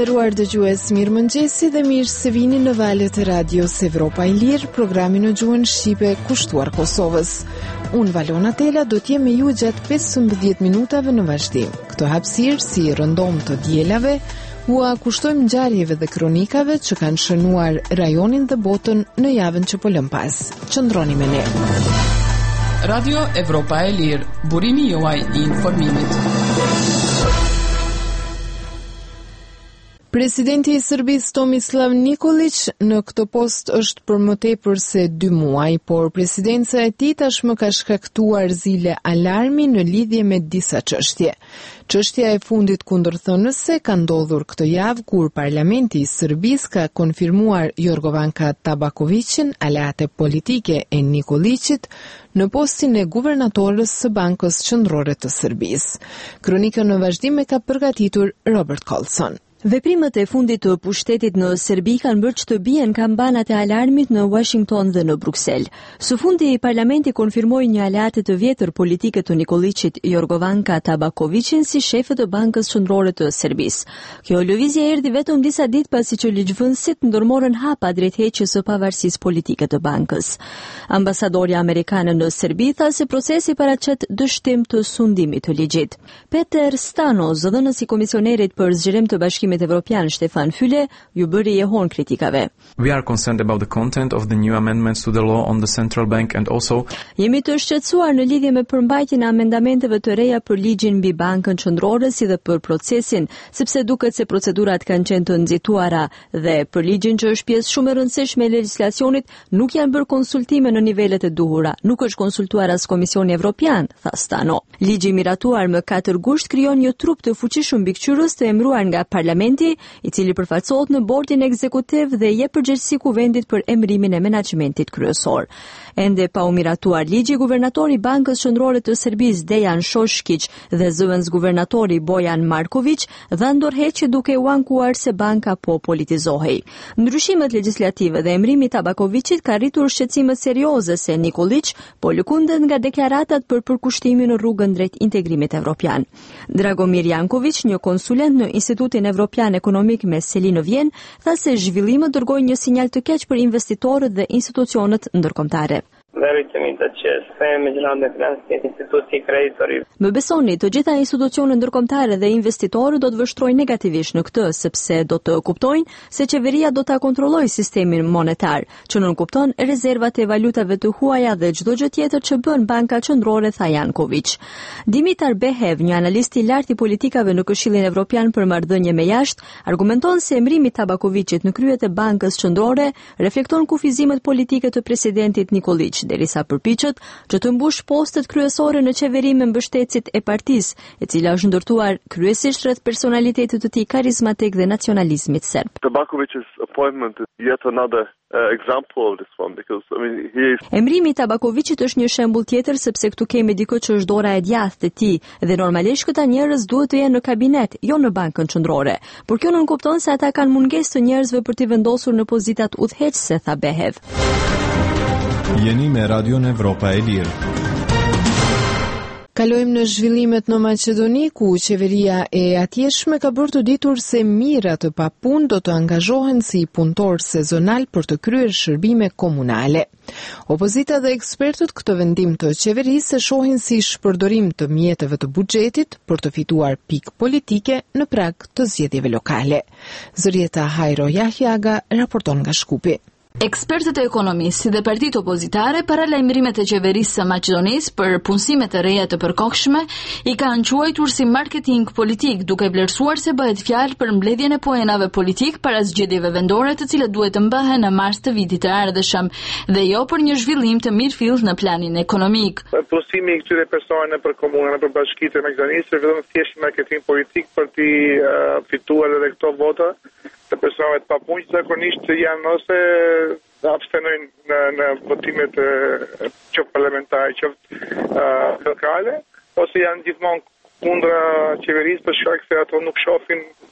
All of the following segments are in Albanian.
nderuar dëgjues, mirëmëngjesi dhe mirë se vini në valët e radios Evropa e Lirë, programin në gjuhën shqipe kushtuar Kosovës. Unë Valona Tela do t'jem me ju gjatë 15 minutave në vazhdim. Këto hapësirë si rëndom të dielave, ua kushtojmë ngjarjeve dhe kronikave që kanë shënuar rajonin dhe botën në javën që po lëm pas. Qëndroni me ne. Radio Evropa e Lirë, burimi juaj i informimit. Presidenti i Serbisë Tomislav Nikolić në këtë post është për më tepër se 2 muaj, por presidenca e tij tashmë ka shkaktuar zile alarmi në lidhje me disa çështje. Çështja e fundit kundërthënëse ka ndodhur këtë javë kur Parlamenti i Serbisë ka konfirmuar Jorgovanka Tabakovićin, aleate politike e Nikolićit, në postin e guvernatorës së Bankës Qendrore të Serbisë. Kronikën në vazhdim e ka përgatitur Robert Colson. Veprimet e fundit të pushtetit në Serbi kanë bërë që të bien kampanat e alarmit në Washington dhe në Bruksel. Së fundi, parlamenti konfirmoi një aleate të vjetër politike të Nikolićit, Jorgovanka Tabakovićin, si shefe të Bankës Qendrore të Serbisë. Kjo lëvizje erdhi vetëm disa ditë pasi që ligjvënësit ndërmorën hapa drejt heqjes së pavarësisë politike të bankës. Ambasadorja amerikane në Serbi tha se procesi paraqet dështim të sundimit të ligjit. Peter Stano, zëdhënës i komisionerit për zgjerim të Bashkimit Evropian Stefan Füle, ju bëri jehon kritikave. We are concerned about the content of the new amendments to the law on the central bank and also Jemi të shqetësuar në lidhje me përmbajtjen e amendamenteve të reja për ligjin mbi Bankën Qendrore si dhe për procesin, sepse duket se procedurat kanë qenë të nxituara dhe për ligjin që është pjesë shumë e rëndësishme e legjislacionit nuk janë bërë konsultime në nivelet e duhura. Nuk është konsultuar as Komisioni Evropian, tha Stano. Ligji miratuar më 4 gusht krijon një trup të fuqishëm mbikëqyrës të emëruar nga Parlamenti, i cili përfaqësohet në bordin ekzekutiv dhe jep përgjegjësi kuvendit për emërimin e menaxhmentit kryesor. Ende pa u miratuar ligji, guvernatori i Bankës Qendrore të Serbisë Dejan Shoshkić dhe zëvendës guvernatori Bojan Marković dhanë dorëheqje duke u ankuar se banka po politizohej. Ndryshimet legjislative dhe emërimi i Tabakovićit ka rritur shqetësime serioze se Nikolić po lëkundet nga deklaratat për përkushtimin në rrugën drejt integrimit evropian. Dragomir Janković, një konsulent në Institutin Evropian Ekonomik me seli në Vjenë, tha se zhvillimet dërgojnë një sinjal të keq për investitorët dhe institucionet ndërkombëtare. Më besoni, të gjitha institucionet ndërkombëtare dhe investitorët do të vështrojnë negativisht në këtë, sepse do të kuptojnë se qeveria do ta kontrollojë sistemin monetar, që nënkupton rezervat e valutave të huaja dhe çdo gjë tjetër që bën Banka Qendrore, tha Janković. Dimitar Behev, një analist i lartë i politikave në Këshillin Evropian për marrëdhënie me jashtë, argumenton se emërimi i Tabakovićit në kryet e Bankës Qendrore reflekton kufizimet politike të presidentit Nikolić, derisa përpiqet që të mbush postet kryesore në qeveri me mbështetësit e partisë, e cila është ndërtuar kryesisht rreth personalitetit të tij karizmatik dhe nacionalizmit serb. Tabakovic's appointment is yet another example of this one because he is Emrimi i Tabakovićit është një shembull tjetër sepse këtu kemi dikë që është dora e djathtë e tij dhe normalisht këta njerëz duhet të jenë në kabinet, jo në Bankën Qendrore. Por kjo nuk kupton se ata kanë mungesë të njerëzve për të vendosur në pozitat udhëheqëse, tha Behev. Jeni me Radion Evropa e Lirë. Kalojmë në zhvillimet në Maqedoni, ku qeveria e atjeshme ka bërë të ditur se mijëra të papunë do të angazhohen si punëtor sezonal për të kryer shërbime komunale. Opozita dhe ekspertët këtë vendim të qeverisë e shohin si shpërdorim të mjeteve të buxhetit për të fituar pikë politike në prag të zgjedhjeve lokale. Zërieta Hajro Jahjaga raporton nga Shkupi. Ekspertët e ekonomisë si dhe partitë opozitare para lajmërimet e qeverisë së Maqedonisë për punësimet e reja të përkohshme i kanë quajtur si marketing politik, duke vlerësuar se bëhet fjalë për mbledhjen e poenave politik para zgjedhjeve vendore, të cilat duhet të mbahen në mars të vitit të ardhshëm, dhe jo për një zhvillim të mirëfillt në planin ekonomik. Punësimi i këtyre personave për komunën apo bashkitë e Maqedonisë është vetëm thjesht marketing politik për të fituar edhe këto vota të personave të papunj, zakonisht janë ose abstenojnë në votimet qoftë parlamentare, qoftë lokale, ose janë gjithmonë kundra qeverisë për shkak se ato nuk shohin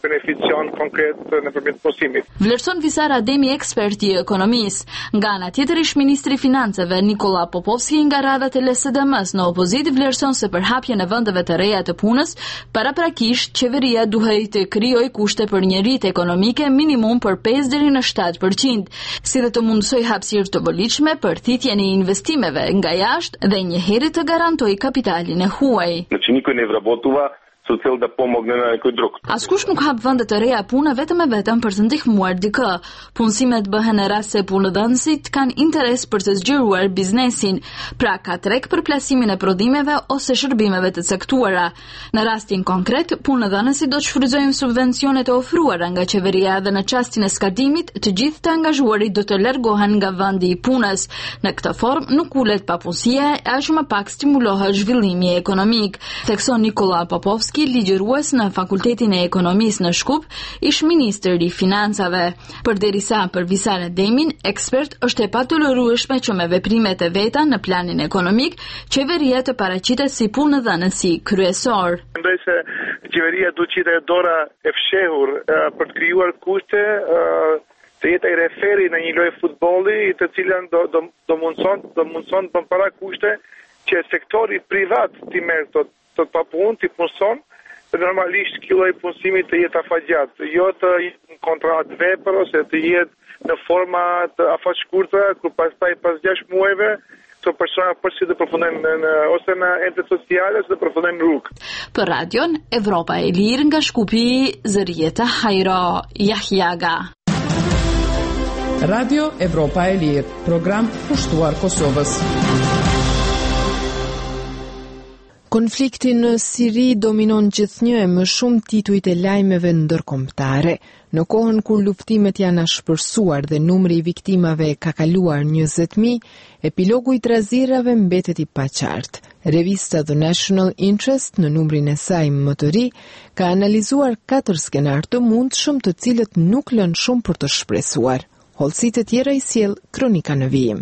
beneficion konkret nëpërmjet punësimit. Vlerëson Visar Ademi, ekspert i ekonomisë. Nga ana tjetër, ish ministri i financave Nikola Popovski nga radhat e LSDM-s në opozitë vlerëson se për hapjen e vendeve të reja të punës, paraprakisht qeveria duhet të krijojë kushte për një rritje ekonomike minimum për 5 deri në 7%, si dhe të mundsoj hapësirë të volitshme për thithjen e investimeve nga jashtë dhe njëherë të garantoj kapitalin e huaj. Значи никой не вработува со цел да помогне на некој друг. Askush nuk hap vende të reja pune vetëm e vetëm për të ndihmuar dikë. Punësimet bëhen në rast se punëdhënësit kanë interes për të zgjeruar biznesin, pra ka treg për plasimin e prodhimeve ose shërbimeve të caktuara. Në rastin konkret, punëdhënësit do të shfrytëzojnë subvencionet e ofruara nga qeveria dhe në çastin e skadimit, të gjithë të angazhuarit do të largohen nga vendi i punës. Në këtë formë nuk ulet papunësia, aq më pak stimulohet zhvillimi ekonomik, thekson Nikola Popovski, ligjërues në Fakultetin e Ekonomisë në Shkup, ish ministër i Financave. Përderisa për Visar Ademin, ekspert, është e patolerueshme që me veprimet e veta në planin ekonomik, qeveria të paraqitet si punëdhënësi kryesor. Mendoj se qeveria duhet të jetë dora e fshehur për të krijuar kushte të jetë ai referi në një lojë futbolli, të cilën do mundson të para kushte që sektori privat të merr të papunë, të punson, dhe normalisht ky lloj punësimi të jetë afatgjat, jo të jetë në kontratë vepër ose të jetë në forma të afatshkurtë, kur pastaj pas 6 muajve të persona përsi të përfundojnë ose në ente sociale ose të përfundojnë në rrugë. Për radion Evropa e Lirë nga Shkupi, Zërieta Hajro Jahjaga. Radio Evropa e Lirë, program pushtuar Kosovës. Konflikti në Siri dominon gjithnjë e më shumë titujt e lajmeve ndërkombëtare. Në kohën kur luftimet janë ashpërsuar dhe numri i viktimave ka kaluar 20.000, epilogu i trazirave mbetet i paqartë. Revista The National Interest, në numrin e saj më të ri, ka analizuar 4 skenar të mundshëm të cilët nuk lënë shumë për të shpresuar. Hollësitë e tjera i sjell Kronika në vijim.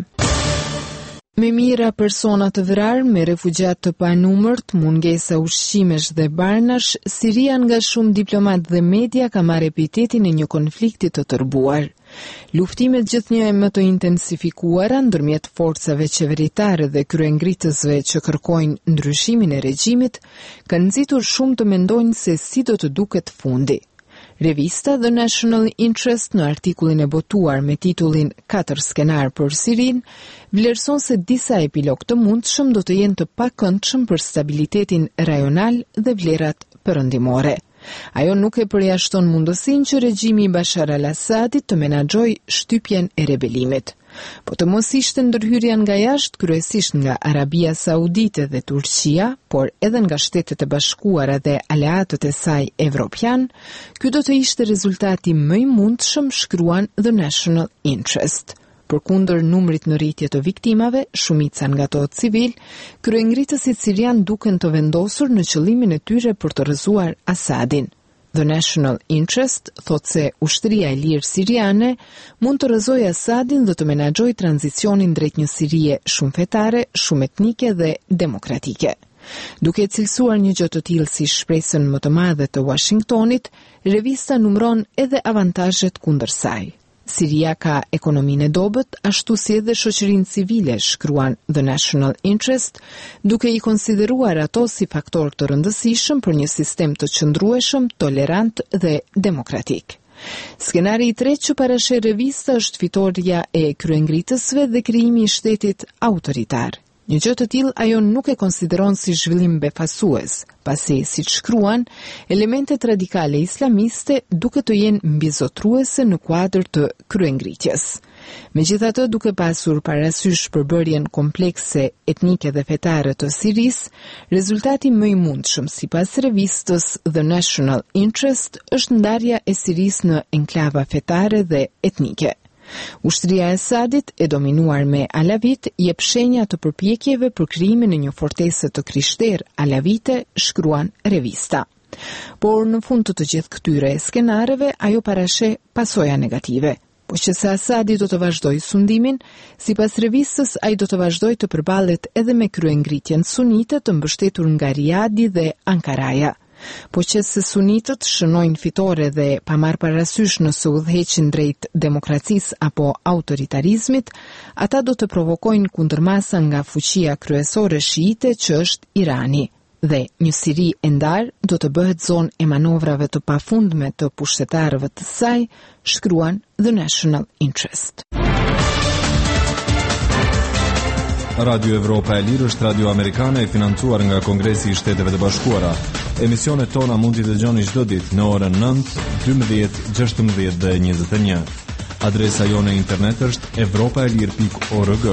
Me mira persona të vrarë, me refugjat të panumërt, mungesa ushqimesh dhe barnash, Siria nga shumë diplomat dhe media ka marrë epitetin e një konflikti të tërbuar. Luftimet gjithnjë e më të intensifikuara ndërmjet forcave qeveritare dhe kryengritësve që kërkojnë ndryshimin e regjimit, kanë nxitur shumë të mendojnë se si do të duket fundi. Revista The National Interest në artikullin e botuar me titullin 4 skenar për Sirin, vlerëson se disa epilog të mundshëm do të jenë të pakëndshëm për stabilitetin rajonal dhe vlerat perëndimore. Ajo nuk e përjashton mundësinë që regjimi i Bashar al-Assadit të menaxhojë shtypjen e rebelimit. Po të mos ishte ndërhyrja nga jashtë, kryesisht nga Arabia Saudite dhe Turqia, por edhe nga Shtetet e Bashkuara dhe aleatët e saj evropian, ky do të ishte rezultati më i mundshëm, shkruan The National Interest. Përkundër numrit në rritje të viktimave, shumica nga to civil, kryengritësit sirian duken të vendosur në qëllimin e tyre për të rrëzuar Asadin. The National Interest thot se ushtria e lirë siriane mund të rrëzojë Asadin dhe të menaxhojë tranzicionin drejt një Sirie shumë fetare, shumë etnike dhe demokratike. Duke cilësuar një gjë të tillë si shpresën më të madhe të Washingtonit, revista numëron edhe avantazhet kundër saj. Siria ka ekonominë e dobët, ashtu si edhe shoqërinë civile, shkruan The National Interest, duke i konsideruar ato si faktor të rëndësishëm për një sistem të qëndrueshëm, tolerant dhe demokratik. Skenari i tretë që parasheh revista është fitoria e kryengritësve dhe krijimi i shtetit autoritar. Një gjë të tillë ajo nuk e konsideron si zhvillim befasues, pasi, siç shkruan, elementet radikale islamiste duke të jenë mbizotruese në kuadër të kryengritjes. Megjithatë, duke pasur parasysh përbërjen komplekse etnike dhe fetare të Sirisë, rezultati më i mundshëm sipas revistës The National Interest është ndarja e Sirisë në enklava fetare dhe etnike. Ushtria e Asadit, e dominuar me alavit, jep shenja të përpjekjeve për krijimin e një fortese të krishterë alavite, shkruan revista. Por në fund të gjithë këtyre skenareve, ajo parasheh pasoja negative. Po që se Asadi do të vazhdojë sundimin, sipas revistës ai do të vazhdojë të përballet edhe me kryengritjen sunite të mbështetur nga Riadi dhe Ankaraja. Po që se sunitët shënojnë fitore dhe pa marrë parasysh nëse udhëheqin drejt demokracisë apo autoritarizmit, ata do të provokojnë kundërmasa nga fuqia kryesore shiite që është Irani, dhe një Siri e ndarë do të bëhet zonë e manovrave të pafundme të pushtetarëve të saj, shkruan The National Interest. Radio Evropa e Lirë është radio amerikane e financuar nga Kongresi i Shteteve të Bashkuara. Emisionet tona mund t'i dëgjoni çdo ditë në orën 9, 12, 16 dhe 21. Adresa jone internet është evropaelir.org.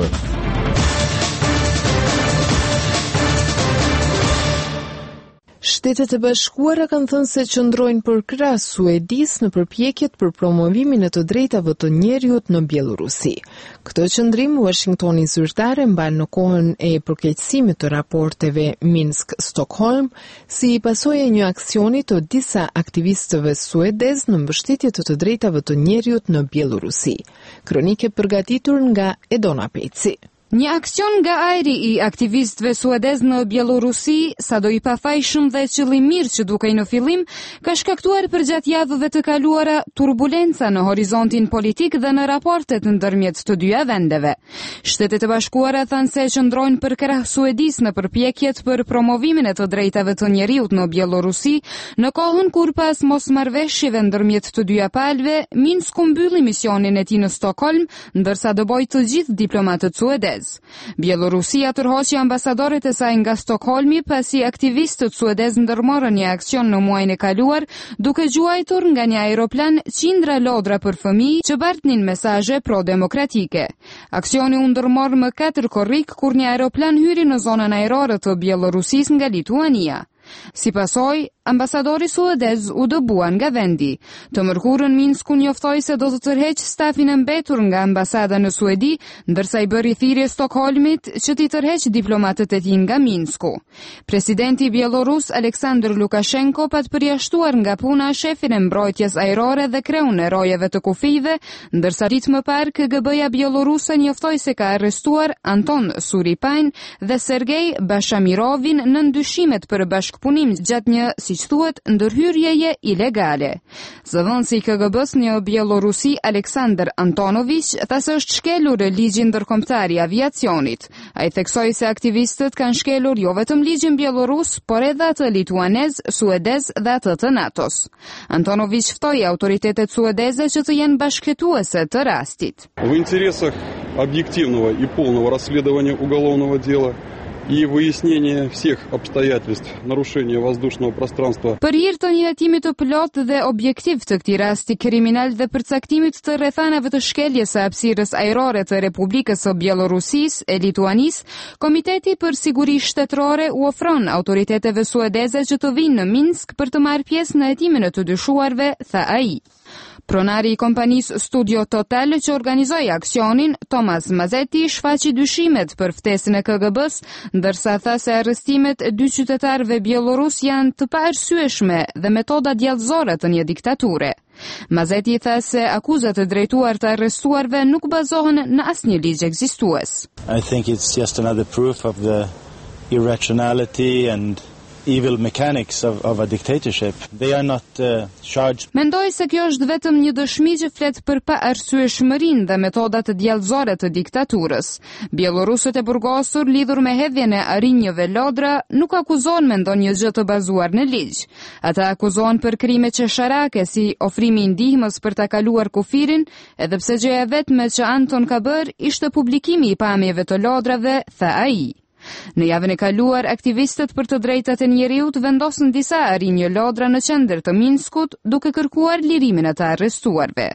Shtetet e Bashkuara kanë thënë se qëndrojnë përkrah Suedis në përpjekjet për promovimin e të drejtave të njerëzit në Bielorusi. Këtë qëndrim Washingtoni zyrtare mban në kohën e përkeqësimit të raporteve Minsk-Stockholm si pasojë e një aksioni të disa aktivistëve suedez në mbështetje të drejtave të njerëzit në Bielorusi. Kronike përgatitur nga Edona Peci. Një aksion nga ajri i aktivistëve suedez në Bielorusi, sado i pafajshëm dhe qëllimir që dukej në fillim, ka shkaktuar përgjatë javëve të kaluara turbulenca në horizontin politik dhe në raportet ndërmjet të dyja vendeve. Shtetet e Bashkuara thanë se qëndrojnë përkrah Suedis në përpjekjet për promovimin e të drejtave të njeriut në Bielorusi, në kohën kur pas mosmarrveshjeve ndërmjet të dyja palëve, Minsku mbylli misionin e tij në Stockholm, ndërsa dëboi të gjithë diplomatët suedez. Bielorusia tërhoqi ambasadoret e saj nga Stockholmi pasi aktivistët suedez ndërmorën një aksion në muajin e kaluar duke gjuajtur nga një aeroplan qindra lodra për fëmijë që bartnin mesazhe pro-demokratike. Aksioni u ndërmor më 4 korrik kur një aeroplan hyri në zonën ajrore të Bielorusisë nga Lituania. Si pasoj, ambasadori suedez u dëbua nga vendi. Të mërkurën Minsku njoftoi se do të tërheq stafin e mbetur nga ambasada në Suedi, ndërsa i bëri thirrje Stockholmit që t'i tërheq diplomatët e tij nga Minsku. Presidenti bielorus Aleksandr Lukashenko pa të përjashtuar nga puna shefin e mbrojtjes ajrore dhe kreun e rojeve të kufive, ndërsa ditë më parë KGB-ja bieloruse njoftoi se ka arrestuar Anton Suripajn dhe Sergej Bashamirovin në ndyshimet për bashkëpunim gjatë një, siç thuhet, ndërhyrjeje ilegale. Zëvendësi i KGB-s në Bielorusi, Aleksandr Antonović, tha se është shkelur ligjin ndërkombëtar i aviacionit. Ai theksoi se aktivistët kanë shkelur jo vetëm ligjin bielorus, por edhe atë lituanez, suedez dhe atë të NATO-s. Antonović ftoi autoritetet suedeze që të jenë bashkëhetuese të rastit. В интересах объективного и полного расследования уголовного дела и выяснение всех обстоятельств нарушения воздушного пространства. Për hir të një hetimi të plotë dhe objektiv të këtij rasti kriminal dhe përcaktimit të rrethanave të shkeljes së hapësirës ajrore të Republikës së Bielorusisë e Lituanisë, Komiteti për Siguri Shtetërore u ofron autoriteteve suedeze që të vinë në Minsk për të marrë pjesë në hetimin e të dyshuarve, tha ai. Pronari i kompanisë Studio Total që organizoi aksionin, Thomas Mazeti, shfaqi dyshimet për ftesën e KGB-s, ndërsa tha se arrestimet e 2 qytetarëve bielorus janë të paarsyeshme dhe metoda djallëzore të një diktature. Mazeti tha se akuzat e drejtuar të arrestuarve nuk bazohen në asnjë ligj ekzistues. I think it's just another proof of the irrationality and evil mechanics of a dictatorship. They are not charged. Mendoj se kjo është vetëm një dëshmi që flet për paarsyeshmërinë dhe metodat e djallëzore të diktaturës. Bielorusët e burgosur lidhur me hedhjen e arinjëve lodra nuk akuzohen me ndonjë gjë të bazuar në ligj. Ata akuzohen për krime qesharake si ofrimi i ndihmës për ta kaluar kufirin, edhe pse gjëja vetme që Anton ka bërë ishte publikimi i pamjeve të lodrave, tha ai. Në javën e kaluar, aktivistët për të drejtat e njeriut vendosën disa arinjë lodra në qendër të Minskut duke kërkuar lirimin e të arrestuarve.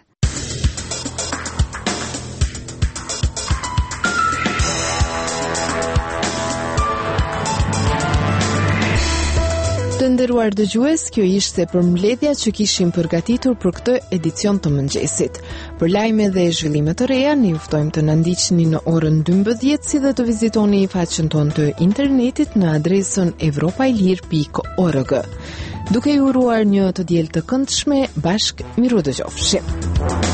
Të nderuar dëgjues, kjo ishte përmbledhja që kishim përgatitur për këtë edicion të mëngjesit. Për lajme dhe zhvillime të reja, ne ju ftojmë të na ndiqni në orën 12 si dhe të vizitoni faqen tonë të internetit në adresën evropailir.org. Duke ju uruar një të diel të këndshme, bashkë miru dëgjofshim.